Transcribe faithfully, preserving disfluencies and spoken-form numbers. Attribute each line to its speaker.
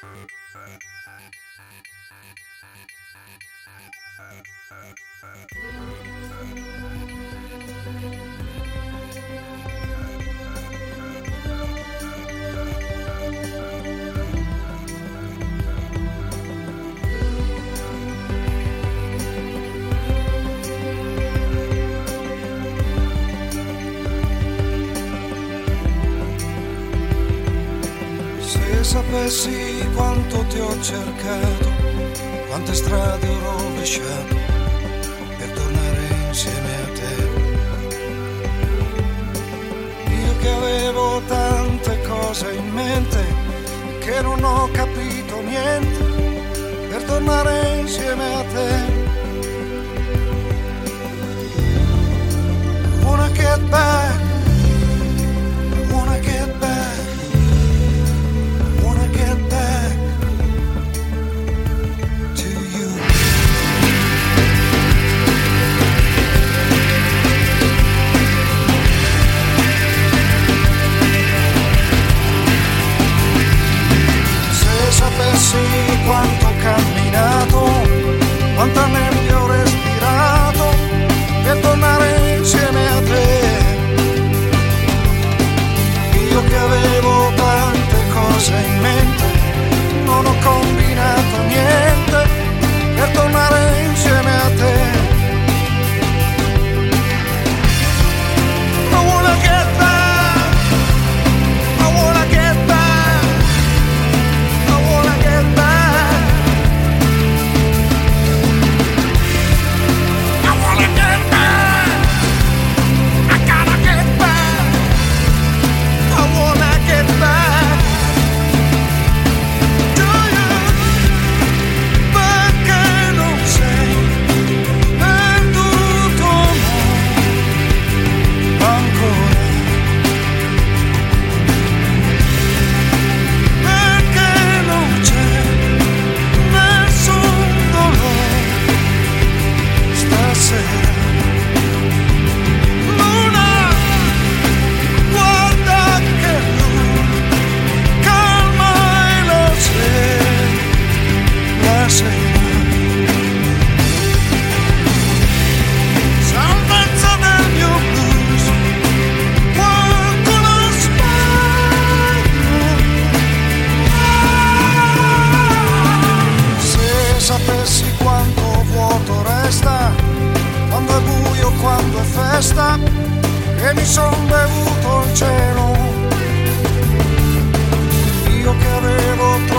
Speaker 1: Se sapessi quanto ti ho cercato, quante strade ho rovesciato per tornare insieme a te. Io che avevo tante cose in mente, che non ho capito niente per tornare insieme a te. I wanna get back, I wanna get back, I wanna get back to you. Se sapessi quanto ho camminato, quanta nebbia ho respirato per tornare insieme a te. Io che avevo tante cose in mente, non ho combinato niente per tornare insieme a te. I wanna get back, I wanna get back, I wanna get back, I wanna get back, I gotta get back, I wanna get back to you. Perché non sei perduto ancora? Perché non c'è nessun dolore stasera? Luna, guarda che lui calma e la sera, la sera. Salvezza del mio blues, qualcuno sbaglia. Se sapessi quanto vuoto resta, quando è buio, quando è festa, e mi son bevuto il cielo. Io che avevo